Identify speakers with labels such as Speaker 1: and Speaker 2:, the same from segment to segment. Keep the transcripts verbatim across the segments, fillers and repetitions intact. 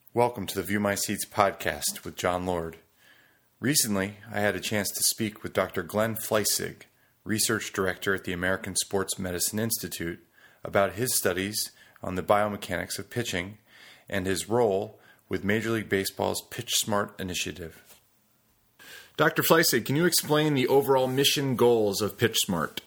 Speaker 1: Welcome to the View My Seats podcast with John Lord. Recently, I had a chance to speak with Doctor Glenn Fleissig, Research Director at the American Sports Medicine Institute, about his studies on the biomechanics of pitching and his role with Major League Baseball's Pitch Smart initiative. Doctor Fleissig, can you explain the overall mission goals of Pitch Smart?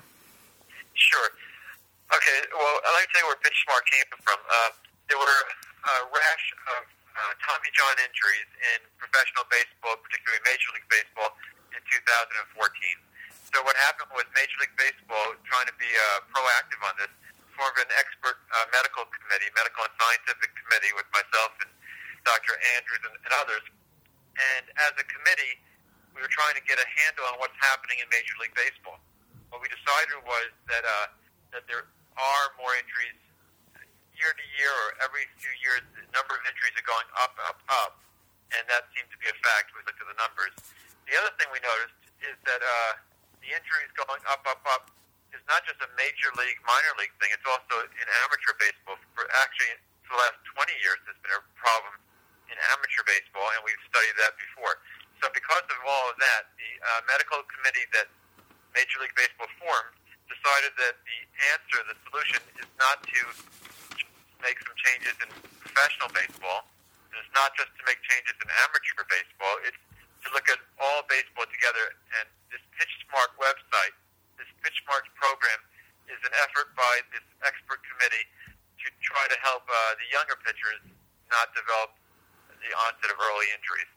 Speaker 2: Sure. Okay, well, I'd like to tell you where Pitch Smart came from. Uh, there were a rash of uh, Tommy John injuries in professional baseball, particularly Major League Baseball, in two thousand fourteen. So what happened was Major League Baseball, trying to be uh, proactive on this, formed an expert uh, medical committee, medical and scientific committee with myself and Doctor Andrews and, and others. And as a committee, we were trying to get a handle on what's happening in Major League Baseball. What we decided was that uh, that there are more injuries year to year, or every few years, the number of injuries are going up, up, up, and that seemed to be a fact. We looked at the numbers. The other thing we noticed is that uh, the injuries going up, up, up is not just a major league, minor league thing. It's also in amateur baseball. For actually, for the last twenty years, there's been a problem in amateur baseball, and we've studied that before. So because of all of that, the uh, medical committee that Major League Baseball formed decided that the answer, the solution, is not to make some changes in professional baseball. It's not just to make changes in amateur baseball. It's to look at all baseball together. And this Pitch Smart website, this Pitch Smart program, is an effort by this expert committee to try to help uh, the younger pitchers not develop the onset of early injuries.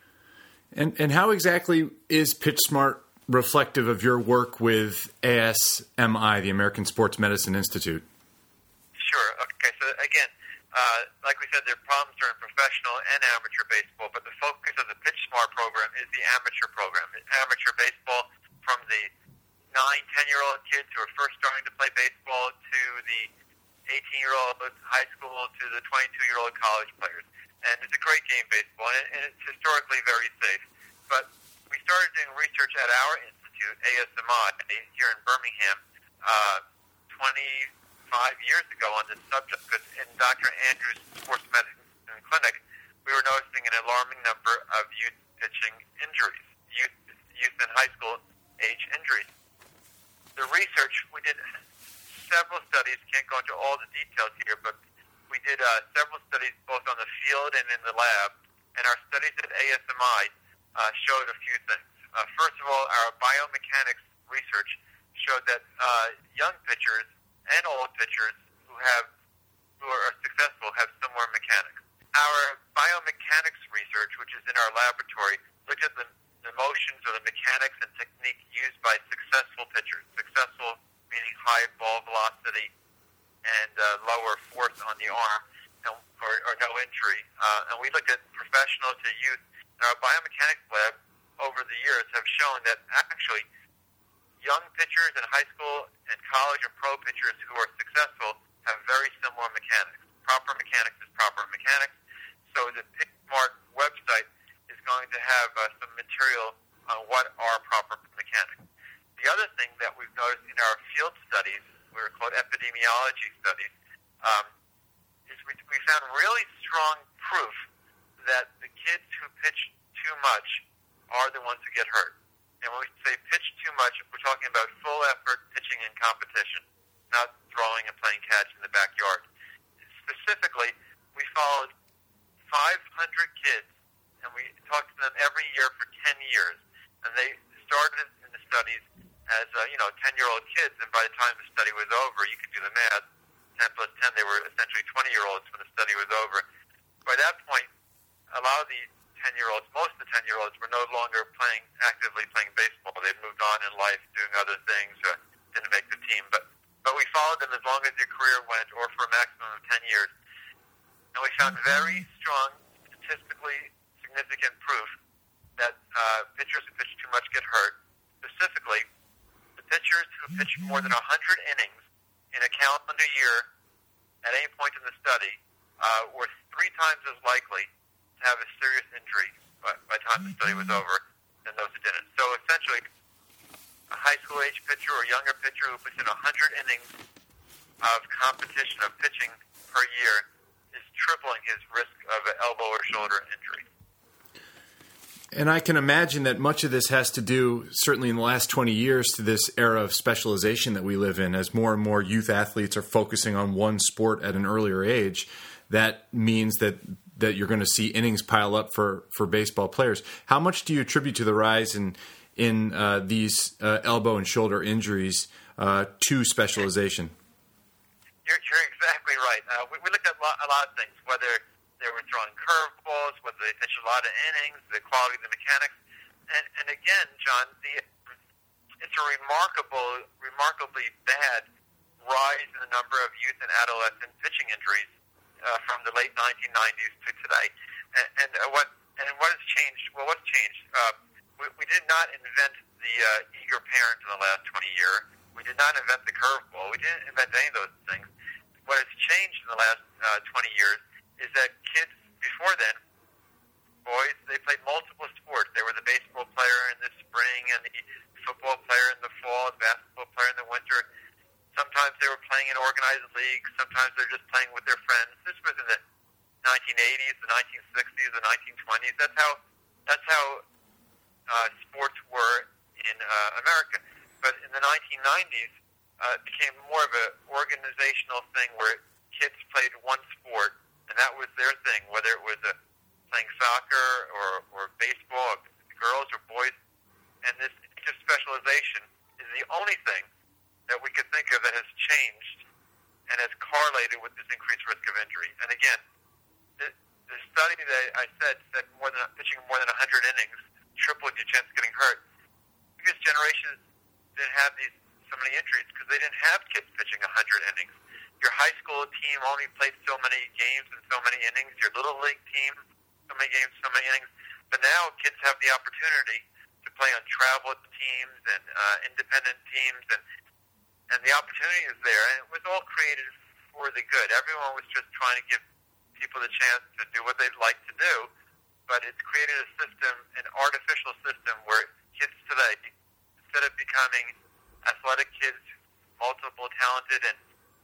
Speaker 1: And and how exactly is Pitch Smart reflective of your work with A S M I, the American Sports Medicine Institute?
Speaker 2: Sure. Okay, so again, uh, like we said, their problems are in professional and amateur baseball, but the focus of the Pitch Smart program is the amateur program. Amateur baseball, from the nine, ten-year-old kids who are first starting to play baseball to the eighteen-year-old high school to the twenty-two-year-old college players. And it's a great game, baseball, and it's historically very safe. But we started doing research at our institute, A S M I, here in Birmingham, uh, twenty-five years ago on this subject, because in Doctor Andrews' sports medicine clinic, we were noticing an alarming number of youth pitching injuries, youth, youth and high school age injuries. The research, we did several studies, can't go into all the details here, but we did uh, several studies both on the field and in the lab, and our studies at A S M I uh, showed a few things. Uh, first of all, our biomechanics research showed that uh, young pitchers and old pitchers who have who are successful have similar mechanics. Our biomechanics research, which is in our laboratory, looked at the, the motions or the mechanics and technique used by successful pitchers. Successful meaning high ball velocity and uh, lower force on the arm, and, or, or no injury. Uh, and we looked at professional to youth. And our biomechanics lab over the years have shown that actually young pitchers in high school and college and pro pitchers who are successful have very similar mechanics. Proper mechanics is proper mechanics. So the Pitch Smart website is going to have uh, some material on what are proper mechanics. The other thing that we've noticed in our field studies, we're called epidemiology studies, um, is we, we found really strong proof that the kids who pitch too much are the ones who get hurt. And when we say pitch too much, we're talking about full effort pitching in competition, not throwing and playing catch in the backyard. Specifically, we followed five hundred kids, and we talked to them every year for ten years. And they started in the studies as, uh, you know, ten-year-old kids, and by the time the study was over, you could do the math, ten plus ten, they were essentially twenty-year-olds when the study was over. By that point, a lot of the ten-year-olds, most of the ten-year-olds were no longer playing, actively playing baseball. They'd moved on in life, doing other things, uh, didn't make the team. But, but we followed them as long as their career went, or for a maximum of ten years. And we found very strong, statistically significant proof that uh, pitchers who pitch too much get hurt. Specifically, the pitchers who pitch more than one hundred innings in a calendar year at any point in the study uh, were three times as likely to have a serious injury by, by the time the study was over than those who didn't. So essentially, a high school age pitcher or younger pitcher who puts in one hundred innings of competition of pitching per year is tripling his risk of an elbow or shoulder injury.
Speaker 1: And I can imagine that much of this has to do, certainly in the last twenty years, to this era of specialization that we live in. As more and more youth athletes are focusing on one sport at an earlier age, that means that, that you're going to see innings pile up for, for baseball players. How much do you attribute to the rise in, in uh, these uh, elbow and shoulder injuries uh, to specialization?
Speaker 2: You're, you're exactly right. Uh, we, we looked at a lot, a lot of things, whether they were throwing curveballs, whether they pitched a lot of innings, the quality of the mechanics. And, and again, John, the, it's a remarkable, remarkably bad rise in the number of youth and adolescent pitching injuries uh, from the late nineteen nineties to today. And, and uh, what and what has changed? Well, what's changed? Uh, we, we did not invent the uh, eager parent in the last twenty years. We did not invent the curveball. We didn't invent any of those things. What has changed in the last uh, twenty years is that kids before then, boys, they played multiple sports. They were the baseball player in the spring and the football player in the fall, the basketball player in the winter. Sometimes they were playing in organized leagues. Sometimes they're just playing with their friends. This was in the nineteen eighties, the nineteen sixties, the nineteen twenties. That's how that's how uh, sports were in uh, America. But in the nineteen nineties, uh, it became more of an organizational thing where kids played one sport, and that was their thing, whether it was uh, playing soccer or, or baseball, or girls or boys. And this just specialization is the only thing that we could think of that has changed and has correlated with this increased risk of injury. And again, the, the study that I said said more than pitching more than one hundred innings tripled your chance of getting hurt. Previous generations didn't have these so many injuries because they didn't have kids pitching one hundred innings. Your high school team only played so many games and so many innings. Your little league team, so many games, so many innings. But now kids have the opportunity to play on travel teams and uh, independent teams, and and the opportunity is there. And it was all created for the good. Everyone was just trying to give people the chance to do what they'd like to do, but it's created a system, an artificial system, where kids today, instead of becoming athletic kids, multiple talented, and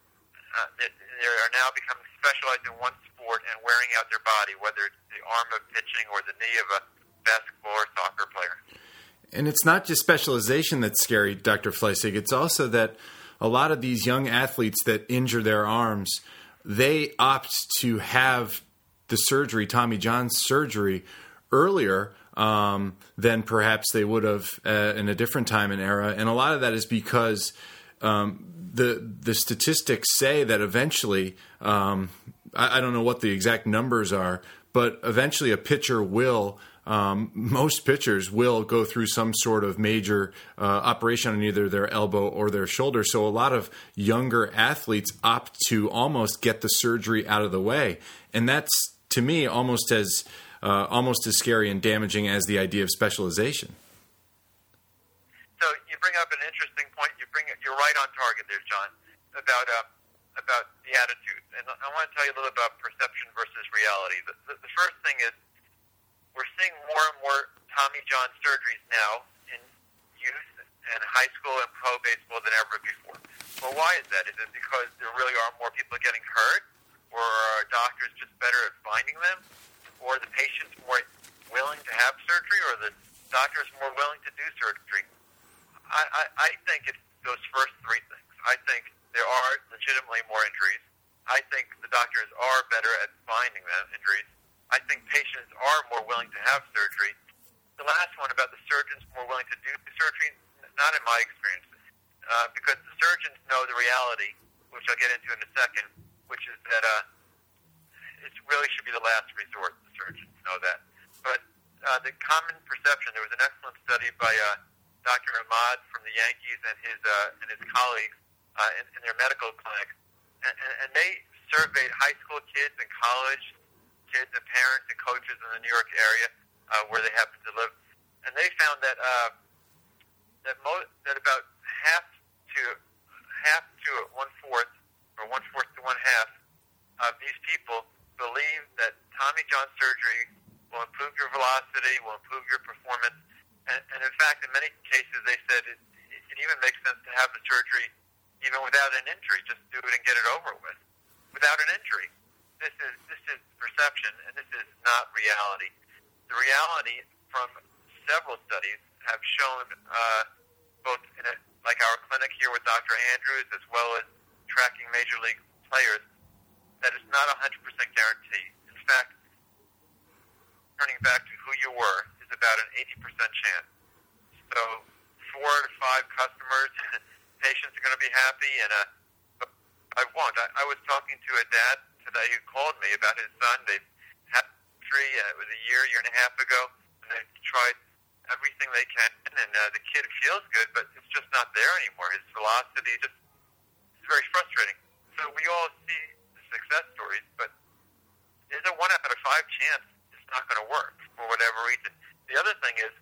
Speaker 2: uh, they, they are now becoming specialized in one sport and wearing out their body, whether it's the arm of pitching or the knee of a basketball or soccer player.
Speaker 1: And it's not just specialization that's scary, Doctor Fleissig. It's also that a lot of these young athletes that injure their arms, they opt to have the surgery, Tommy John surgery, earlier um, than perhaps they would have uh, in a different time and era. And a lot of that is because um, the the statistics say that eventually, um, I, I don't know what the exact numbers are, but eventually a pitcher will Um, most pitchers will go through some sort of major uh, operation on either their elbow or their shoulder. So a lot of younger athletes opt to almost get the surgery out of the way. And that's, to me, almost as uh, almost as scary and damaging as the idea of specialization.
Speaker 2: So you bring up an interesting point. You bring You're right on target there, John, about uh, about the attitudes. And I want to tell you a little about perception versus reality. The, the, the first thing is, we're seeing more and more Tommy John surgeries now in youth and high school and pro baseball than ever before. Well, why is that? Is it because there really are more people getting hurt, or are doctors just better at finding them, or the patients more willing to have surgery, or the doctors more willing to do surgery? I, I, I think it's those first three things. I think there are legitimately more injuries. I think the doctors are better at finding them injuries. I think patients are more willing to have surgery. The last one about the surgeons more willing to do surgery, not in my experience, uh, because the surgeons know the reality, which I'll get into in a second, which is that uh, it really should be the last resort. The surgeons know that. But uh, the common perception, there was an excellent study by uh, Doctor Ahmad from the Yankees and his uh, and his colleagues uh, in, in their medical clinic, and, and, and they surveyed high school kids and college kids and parents and coaches in the New York area uh, where they happen to live, and they found that uh, that mo- that about half to half to one fourth or one fourth to one half of these people believe that Tommy John surgery will improve your velocity, will improve your performance, and, and in fact, in many cases, they said it, it even makes sense to have the surgery even without an injury. Just do it and get it over with, without an injury. This is this is perception. perception, and this is not reality. The reality from several studies have shown, uh, both in a, like our clinic here with Doctor Andrews, as well as tracking major league players, that it's not a one hundred percent guarantee. In fact, turning back to who you were is about an eighty percent chance. So four to five customers, patients are going to be happy, and uh, I won't. I, I was talking to a dad today who called me about his son. They had three, uh, it was a year, year and a half ago, and they tried everything they can, and uh, the kid feels good, but it's just not there anymore. His velocity just is very frustrating. So we all see the success stories, but there's a one out of five chance it's not going to work for whatever reason. The other thing is,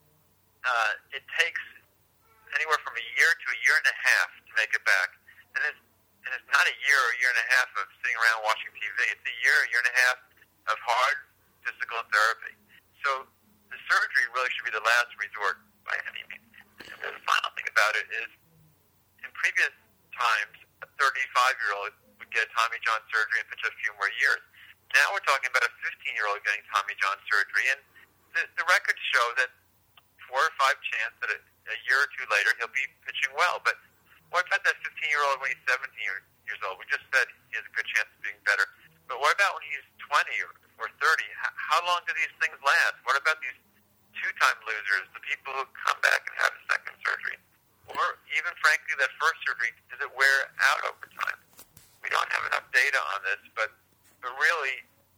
Speaker 2: uh, it takes anywhere from a year to a year and a half to make it back. And it's, and it's not a year or a year and a half of sitting around watching T V. It's a year, a year and a half of hard physical therapy. So the surgery really should be the last resort by any means. And the final thing about it is, in previous times, a thirty-five-year-old would get Tommy John surgery and pitch a few more years. Now we're talking about a fifteen-year-old getting Tommy John surgery, and the, the records show that four or five chance that a, a year or two later he'll be pitching well. But what about that fifteen-year-old when he's seventeen years old? We just said he has a good chance of being better. But what about when he's twenty or, or thirty? How, how long do these things last? What about these two-time losers, the people who come back and have a second surgery? Or even, frankly, that first surgery, does it wear out over time? We don't have enough data on this, but, but really,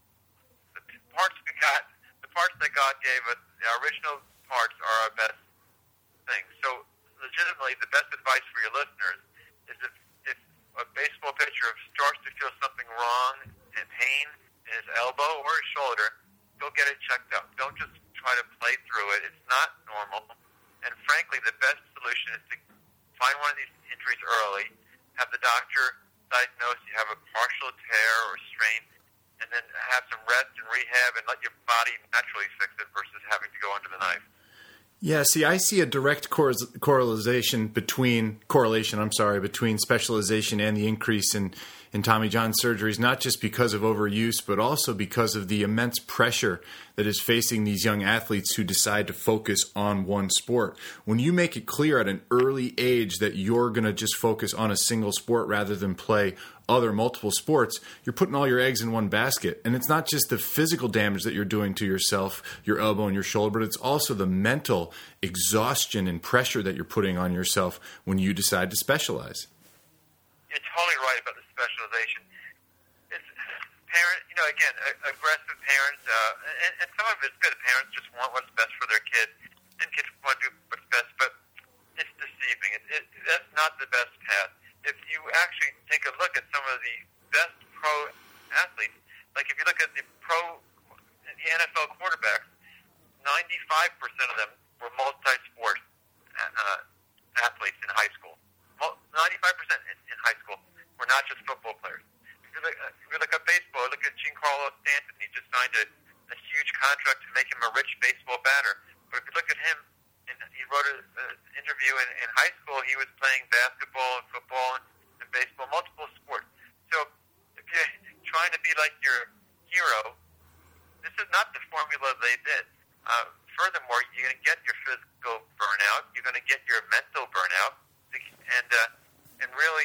Speaker 2: the parts we got, the parts that God gave us, the original parts are our best things. So, legitimately, the best advice for your listeners is if, if a baseball pitcher starts to feel something wrong and pain in his elbow or his shoulder, go get it checked out. Don't just try to play through it. It's not normal. And frankly, the best solution is to find one of these injuries early, have the doctor diagnose you have a partial tear or strain, and then have some rest and rehab and let your body naturally fix it versus having to go under the knife.
Speaker 1: Yeah, see, I see a direct cor- correlation between correlation. I'm sorry, between specialization and the increase in, in Tommy John surgeries, not just because of overuse, but also because of the immense pressure that is facing these young athletes who decide to focus on one sport. When you make it clear at an early age that you're going to just focus on a single sport rather than play other multiple sports, you're putting all your eggs in one basket. And it's not just the physical damage that you're doing to yourself, your elbow and your shoulder, but it's also the mental exhaustion and pressure that you're putting on yourself when you decide to specialize.
Speaker 2: You're totally right about the specialization. It's parents, you know, again, aggressive parents, uh, and, and some of it's good. Parents just want what's best for their kids, and kids want to do what's best, but it's deceiving. It, it, that's not the best path. If you actually take a look at some of the best pro athletes, like if you look at the pro, the N F L quarterbacks, ninety-five percent of them were multi-sport uh, athletes in high school. ninety-five percent in, in high school were not just football players. If you look, uh, if you look at baseball, look at Giancarlo Stanton. He just signed a, a huge contract to make him a rich baseball batter. But if you look at him, he wrote an interview in, in high school. He was playing basketball and football and, and baseball, multiple sports. So if you're trying to be like your hero, this is not the formula they did. Uh, furthermore, you're going to get your physical burnout. You're going to get your mental burnout. And uh, and really,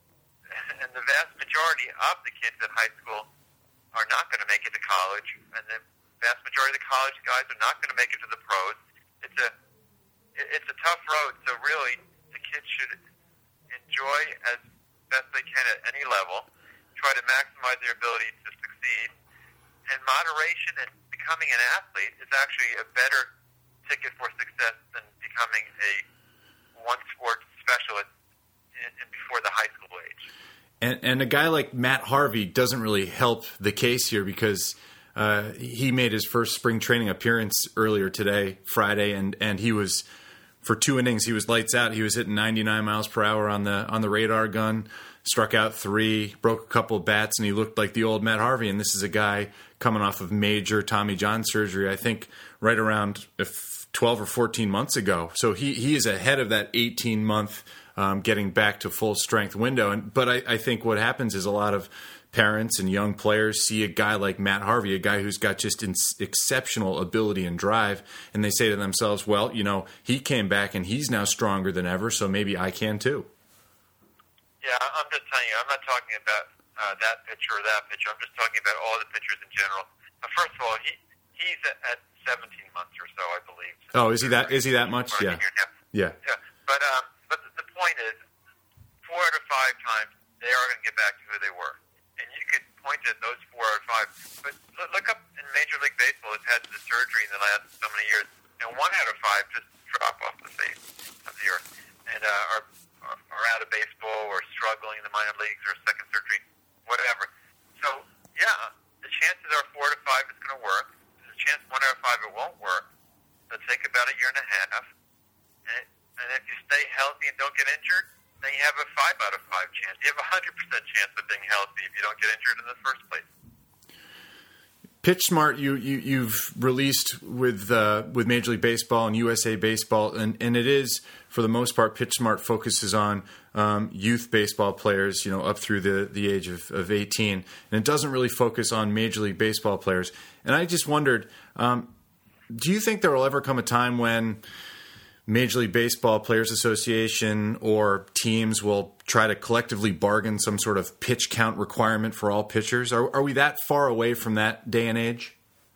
Speaker 2: and the vast majority of the kids at high school are not going to make it to college. And the vast majority of the college guys are not going to make it to the pros. It's a It's a tough road, so really the kids should enjoy as best they can at any level, try to maximize their ability to succeed, and moderation and becoming an athlete is actually a better ticket for success than becoming a one-sport specialist in, in before the high school age.
Speaker 1: And, and a guy like Matt Harvey doesn't really help the case here because uh, he made his first spring training appearance earlier today, Friday, and, and he was... For two innings, he was lights out. He was hitting ninety-nine miles per hour on the on the radar gun, struck out three, broke a couple of bats, and he looked like the old Matt Harvey. And this is a guy coming off of major Tommy John surgery, I think right around twelve or fourteen months ago. So he, he is ahead of that eighteen-month um, getting back to full strength window. And But I, I think what happens is a lot of parents and young players see a guy like Matt Harvey, a guy who's got just in- exceptional ability and drive, and they say to themselves, well, you know, he came back and he's now stronger than ever, so maybe I can too.
Speaker 2: Yeah, I'm just telling you, I'm not talking about uh, that pitcher or that pitcher. I'm just talking about all the pitchers in general. Uh, first of all, he he's at, at seventeen months or so, I believe.
Speaker 1: Oh, is he that? Is he that much? Yeah.
Speaker 2: Yeah. Yeah. But um, but the, the point is, four out of five times they are going to get back to who they were, and you could point at those four out of five. But look up in Major League Baseball, it's had the surgery in the last so many years, and one out of five just drop off the face of the earth and uh, are, are are out of baseball or struggling in the minor leagues or second surgery, whatever. So yeah, the chances are four out of five it's going to work. There's a chance one out of five it won't work. It'll take about a year and a half. And, and if you stay healthy and don't get injured, then you have a five out of five chance. You have a one hundred percent chance of being healthy if you don't get injured in the first place.
Speaker 1: PitchSmart, you, you, you've released with uh, with Major League Baseball and U S A Baseball, and, and it is, for the most part, PitchSmart focuses on um, youth baseball players, you know, up through the, the age of, of eighteen, and it doesn't really focus on Major League Baseball players. And I just wondered, um, do you think there will ever come a time when Major League Baseball Players Association or teams will try to collectively bargain some sort of pitch count requirement for all pitchers? Are, are we that far away from that day and age?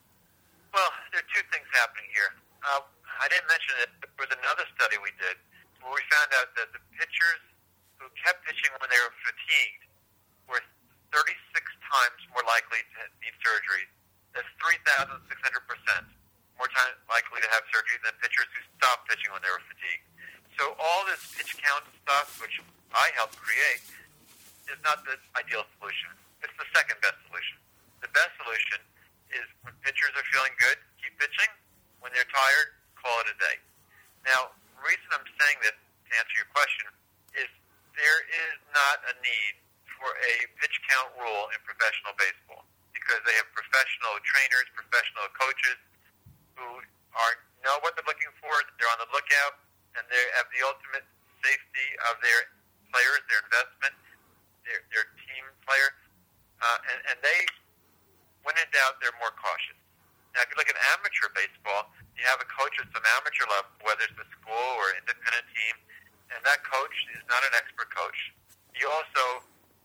Speaker 2: Well, there are two things happening here. Uh, I didn't mention it, but there was another study we did where we found out that the pitchers who kept pitching when they were fatigued were thirty-six times more likely to need surgery. That's three thousand six hundred percent. More time likely to have surgery than pitchers who stopped pitching when they were fatigued. So all this pitch count stuff, which I helped create, is not the ideal solution. It's the second best solution. The best solution is when pitchers are feeling good, keep pitching. When they're tired, call it a day. Now, the reason I'm saying this, to answer your question, is there is not a need for a pitch count rule in professional baseball because they have professional trainers, professional coaches, who are know what they're looking for, they're on the lookout, and they have the ultimate safety of their players, their investment, their, their team player, uh, and, and they, when in doubt, they're more cautious. Now, if you look at amateur baseball, you have a coach at some amateur level, whether it's a school or independent team, and that coach is not an expert coach. He also,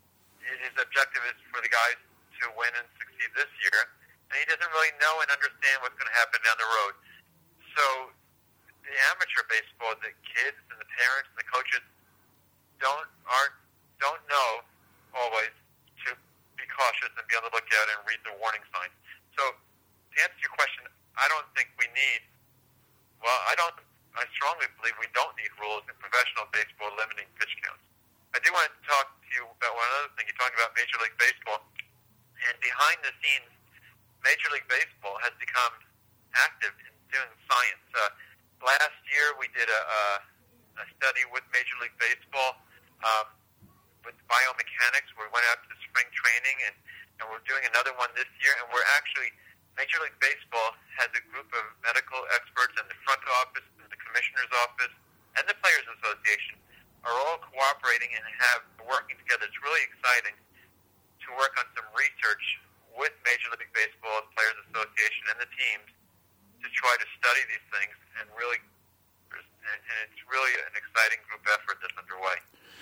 Speaker 2: his objective is for the guys to win and succeed this year, and he doesn't really know and understand what's going to happen down the road. So the amateur baseball, the kids and the parents and the coaches don't aren't don't know always to be cautious and be on the lookout and read the warning signs. So to answer your question, I don't think we need. Well, I don't. I strongly believe we don't need rules in professional baseball limiting pitch counts. I do want to talk to you about one other thing. You're talking about Major League Baseball, and behind the scenes, Major League Baseball has become active in doing science. Uh, last year, we did a, a, a study with Major League Baseball um, with biomechanics, where we went out to spring training, and, and we're doing another one this year. And we're actually, Major League Baseball has a group of medical experts in the front office, in the commissioner's office, and the Players Association are all cooperating and have working together. It's really exciting to work on some research with Major League Baseball, the Players Association, and the teams to try to study these things, and really, and it's really an exciting group effort that's underway.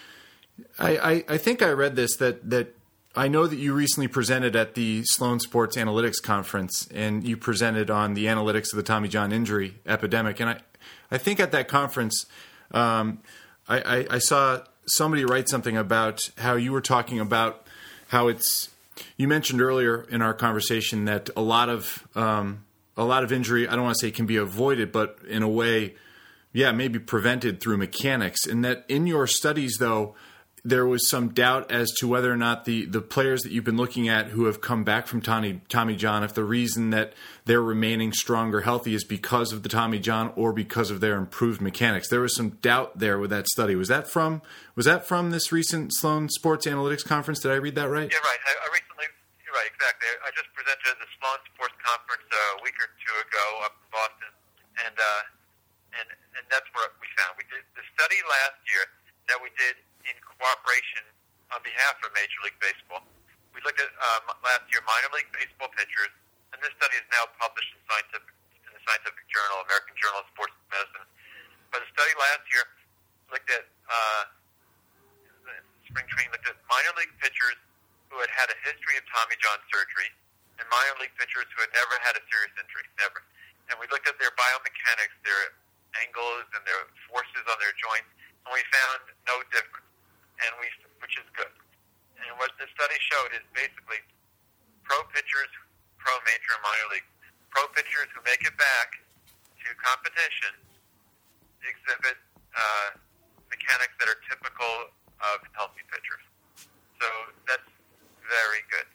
Speaker 1: I, I, I think I read this, that, that I know that you recently presented at the Sloan Sports Analytics Conference, and you presented on the analytics of the Tommy John injury epidemic. And I, I think at that conference, um, I, I, I saw somebody write something about how you were talking about how it's. You mentioned earlier in our conversation that a lot of um, a lot of injury, I don't want to say can be avoided, but in a way, yeah, maybe prevented through mechanics. And that in your studies, though, there was some doubt as to whether or not the, the players that you've been looking at who have come back from Tommy, Tommy John, if the reason that they're remaining strong or healthy is because of the Tommy John or because of their improved mechanics. There was some doubt there with that study. Was that from was that from this recent Sloan Sports Analytics Conference? Did I read that right?
Speaker 2: Yeah, right. I, I recently, you're right, exactly. I just presented at the Sloan Sports Conference uh, a week or two ago up in Boston, and uh, and and that's what we found. We did the study last year that we did in cooperation on behalf of Major League Baseball. we looked at um, last year minor league baseball pitchers, and this study is now published in scientific in the scientific journal, American Journal of Sports Medicine. But the study last year looked at uh, spring training looked at minor league pitchers who had had a history of Tommy John surgery and minor league pitchers who had never had a serious injury, never. And we looked at their biomechanics, their angles and their forces on their joints, and we found no difference, and we, which is good. And what the study showed is basically pro pitchers, pro major and minor league, pro pitchers who make it back to competition exhibit uh, mechanics that are typical of healthy pitchers. So that's very good.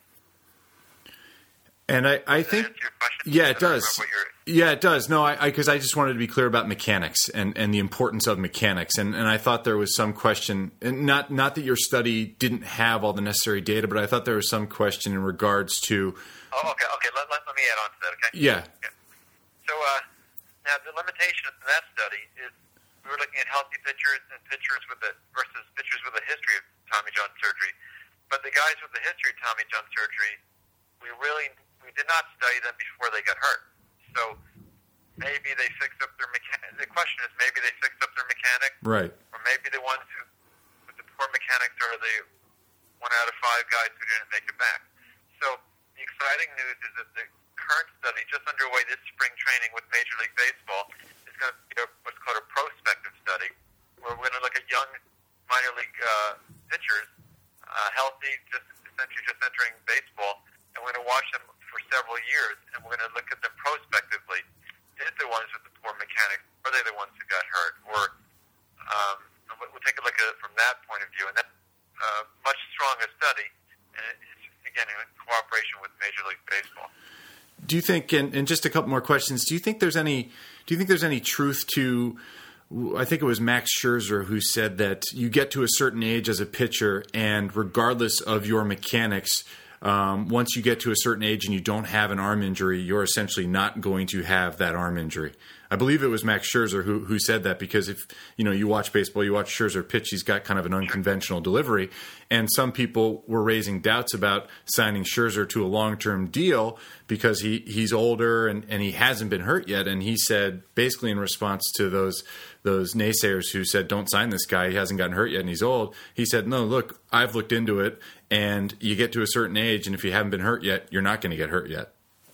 Speaker 1: And I, I think, yeah, it does. Yeah, it does. No, I because I, I just wanted to be clear about mechanics and, and the importance of mechanics. And, and I thought there was some question, and not not that your study didn't have all the necessary data, but I thought there was some question in regards to.
Speaker 2: Oh, okay, okay. Let, let, let me add on to that, okay?
Speaker 1: Yeah.
Speaker 2: Okay. So uh, now the limitation of that study is we were looking at healthy pitchers and pitchers with a versus pitchers with a history of Tommy John surgery. But the guys with the history of Tommy John surgery, we really we did not study them before they got hurt. So maybe they fixed up their mechanics. The question is maybe they fixed up their mechanics.
Speaker 1: Right.
Speaker 2: Or maybe the ones who, with the poor mechanics are the one out of five guys who didn't make it back. So the exciting news is that the current study, just underway this spring training with Major League Baseball, is going to be a, what's called a prospective study, where we're going to look at young minor league uh, pitchers, uh, healthy, just essentially just entering baseball, and we're going to watch them for several years, and we're going to look at them prospectively. Is the ones with the poor mechanics, are they the ones who got hurt? Or um, we'll take a look at it from that point of view, and that's a much stronger study, and it's, again, in cooperation with Major League Baseball.
Speaker 1: Do you think, and, and just a couple more questions, do you think there's any, do you think there's any truth to, I think it was Max Scherzer who said that you get to a certain age as a pitcher, and regardless of your mechanics, Um, once you get to a certain age and you don't have an arm injury, you're essentially not going to have that arm injury. I believe it was Max Scherzer who who said that, because if you know you watch baseball, you watch Scherzer pitch, he's got kind of an unconventional delivery, and some people were raising doubts about signing Scherzer to a long-term deal because he, he's older and, and he hasn't been hurt yet. And he said, basically in response to those those naysayers who said, don't sign this guy, he hasn't gotten hurt yet and he's old, he said, no, look, I've looked into it, and you get to a certain age, and if you haven't been hurt yet, you're not going to get hurt yet.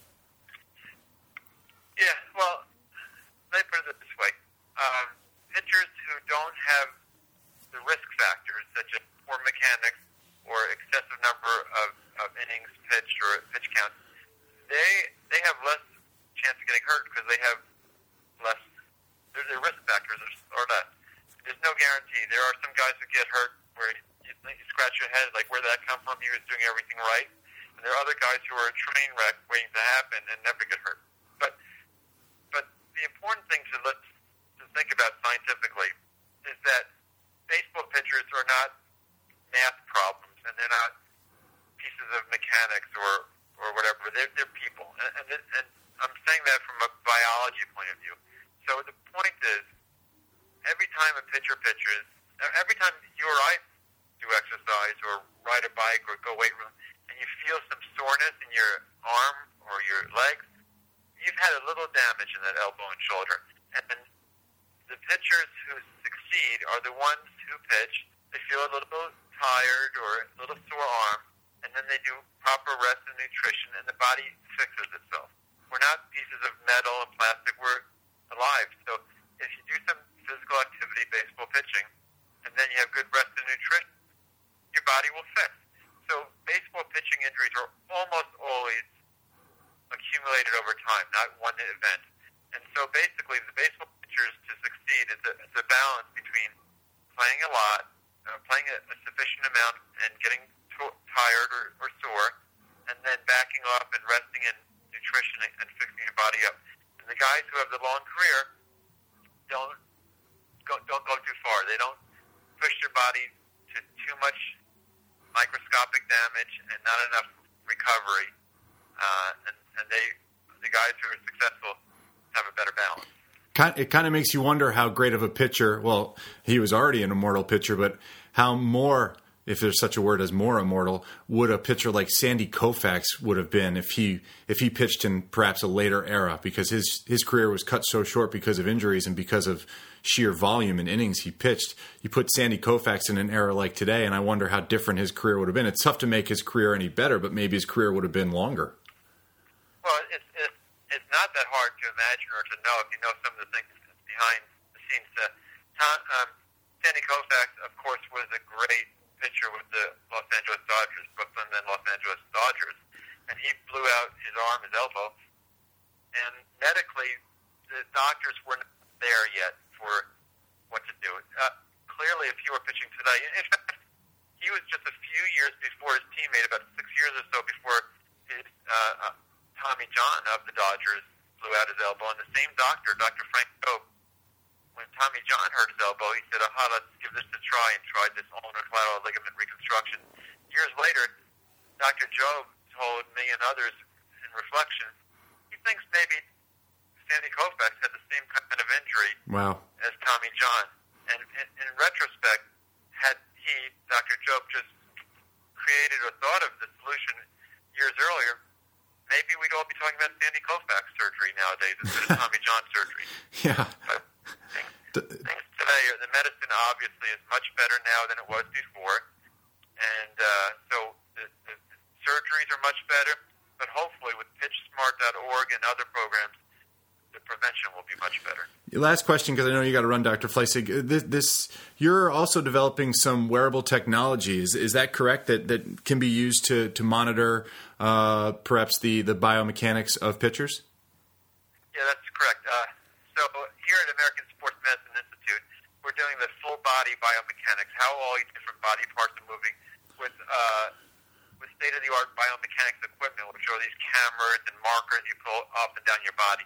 Speaker 2: Yeah, well, let me put it this way. Um, pitchers who don't have the risk factors, such as poor mechanics or excessive number of, of innings pitched or pitch counts, they they have less chance of getting hurt because they have less, their, their risk factors are less. There's no guarantee. There are some guys who get hurt where you, you scratch your head, like, where did that come from? He was doing everything right. And there are other guys who are a train wreck waiting to happen and never get hurt. But but the important thing to look to think about scientifically is that baseball pitchers are not math problems, and they're not pieces of mechanics or, or whatever. They're, they're people. And, and, and I'm saying that from a biology point of view. So the point is, every time a pitcher pitches, every time you or I do exercise or ride a bike or go weight room, and you feel some soreness in your arm or your legs, you've had a little damage in that elbow and shoulder. And then the pitchers who succeed are the ones who pitch. They feel a little tired or a little sore arm, and then they do proper rest and nutrition, and the body fixes itself. We're not pieces of metal and plastic. We're alive. So if you do some physical activity, baseball pitching, and then you have good rest and nutrition, your body will fix. So baseball pitching injuries are almost always accumulated over time, not one event. And so basically the baseball pitchers, to succeed, is a, it's a balance between playing a lot, uh, playing a, a sufficient amount and getting to- tired or, or sore, and then backing off and resting in nutrition and, and fixing your body up. And the guys who have the long career don't go, don't go too far. They don't push their body to too much microscopic damage and not enough recovery, uh, and, and they, the guys who are successful, have a better balance.
Speaker 1: It kind of makes you wonder how great of a pitcher, well, he was already an immortal pitcher, but how more if there's such a word as more immortal, would a pitcher like Sandy Koufax would have been if he if he pitched in perhaps a later era, because his his career was cut so short because of injuries and because of sheer volume and innings he pitched. You put Sandy Koufax in an era like today, and I wonder how different his career would have been. It's tough to make his career any better, but maybe his career would have been longer.
Speaker 2: Well, it's it's, it's not that hard to imagine or to know if you know some of the things behind the scenes. Uh, Tom, um, Sandy Koufax, of course, was a great pitcher with the Los Angeles Dodgers, Brooklyn then Los Angeles Dodgers, and he blew out his arm, his elbow, and medically the doctors weren't there yet for what to do. Uh, clearly, if he were pitching today, in fact, he was just a few years before his teammate, about six years or so before his uh, uh, Tommy John of the Dodgers blew out his elbow, and the same doctor, Doctor Frank Jobe, when Tommy John hurt his elbow, he said, aha, let's give this a try, and tried this ulnar collateral ligament reconstruction. Years later, Doctor Jobe told me and others in reflection, he thinks maybe Sandy Koufax had the same kind of injury
Speaker 1: wow.
Speaker 2: as Tommy John. And in, in retrospect, had he, Doctor Jobe, just created or thought of the solution years earlier, maybe we'd all be talking about Sandy Koufax surgery nowadays instead of Tommy John surgery.
Speaker 1: Yeah.
Speaker 2: But things, things today, the medicine obviously is much better now than it was before, and uh, so the, the, the surgeries are much better, but hopefully with pitch smart dot org and other programs, the prevention will be much better.
Speaker 1: Last question, because I know you got to run, Doctor Fleissig. This, this, you're also developing some wearable technology. Is, is that correct? That that can be used to to monitor uh, perhaps the, the biomechanics of pitchers?
Speaker 2: Yeah, that's correct. Uh, so here at American Sports Medicine Institute, we're doing the full body biomechanics, how all your different body parts are moving with uh, with state of the art biomechanics equipment, which are these cameras and markers you pull up and down your body.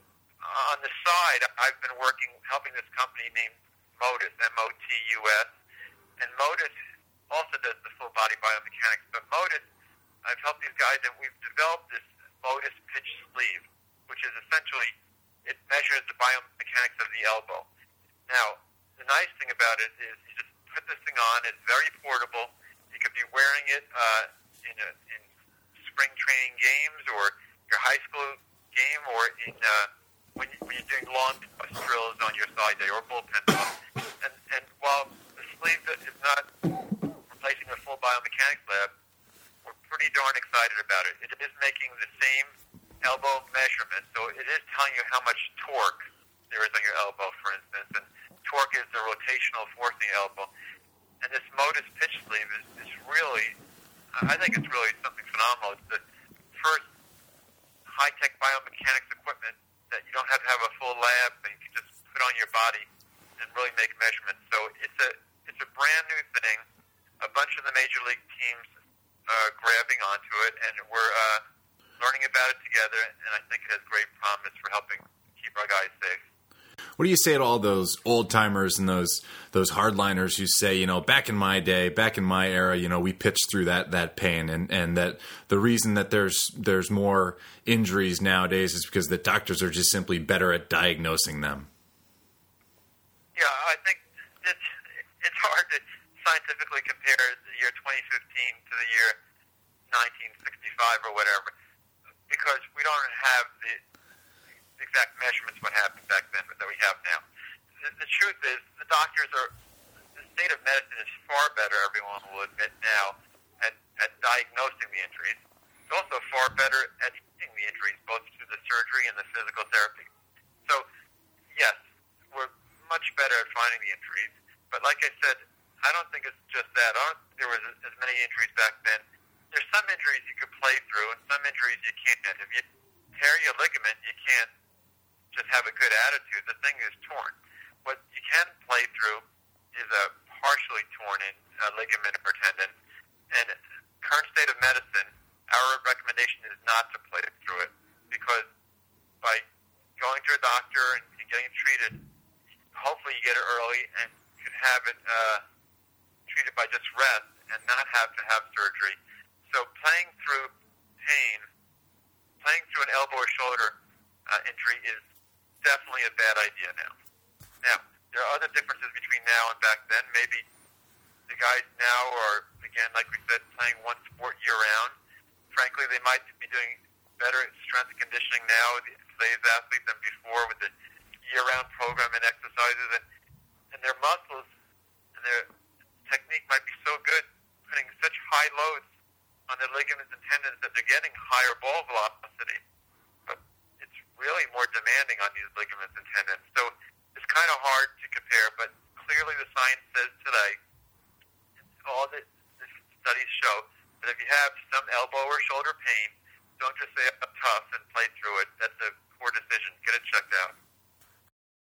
Speaker 2: On the side, I've been working, helping this company named Modus, M O T U S, and Modus also does the full body biomechanics. But Modus, I've helped these guys, and we've developed this Modus pitch sleeve, which is essentially, it measures the biomechanics of the elbow. Now, the nice thing about it is you just put this thing on, it's very portable, you could be wearing it uh, in, a, in spring training games or your high school game or in... Uh, When, you, when you're doing lawn drills on your side day or bullpen stuff. And, and while the sleeve is not replacing a full biomechanics lab, we're pretty darn excited about it. It is making the same elbow measurement, so it is telling you how much torque there is on your elbow, for instance, and torque is the rotational force in the elbow. And this Modus pitch sleeve is, is really, I think it's really something phenomenal. It's the first high-tech biomechanics equipment that you don't have to have a full lab, and you can just put on your body and really make measurements. So it's a it's a brand new thing. A bunch of the major league teams are grabbing onto it, and we're uh, learning about it together, and I think it has great promise for helping keep our guys safe.
Speaker 1: What do you say to all those old timers and those those hardliners who say, you know, back in my day, back in my era, you know, we pitched through that that pain, and, and that the reason that there's there's more injuries nowadays is because the doctors are just simply better at diagnosing them?
Speaker 2: Yeah, I think it's it's hard to scientifically compare the year twenty fifteen to the year nineteen sixty-five or whatever, because we don't have the exact measurements what happened back then that we have now. The, the truth is, the doctors are, the state of medicine is far better, everyone will admit now, at, at diagnosing the injuries. It's also far better at treating the injuries, both through the surgery and the physical therapy. So, yes, we're much better at finding the injuries, but like I said, I don't think it's just that. I don't think there was as many injuries back then. There's some injuries you could play through, and some injuries you can't. If you tear your ligament, you can't just have a good attitude. The thing is torn. What you can play through is a partially torn in uh, ligament or tendon. And current state of medicine, our recommendation is not to play through it, because by going to a doctor and getting it treated, hopefully you get it early and you can have it uh, treated by just rest and not have to have surgery. So playing through pain, playing through an elbow or shoulder uh, injury is definitely a bad idea now. Now, there are other differences between now and back then. Maybe the guys now are, again, like we said, playing one sport year-round. Frankly, they might be doing better at strength and conditioning now, today's athletes, than before with the year-round program and exercises. And, and their muscles and their technique might be so good, putting such high loads on their ligaments and tendons that they're getting higher ball velocity. But it's really more demanding on these ligaments and tendons. So it's kind of hard to compare, but clearly the science says today, all the, the studies show, that if you have some elbow or shoulder pain, don't just say, I'm tough and play through it. That's a poor decision. Get it checked out.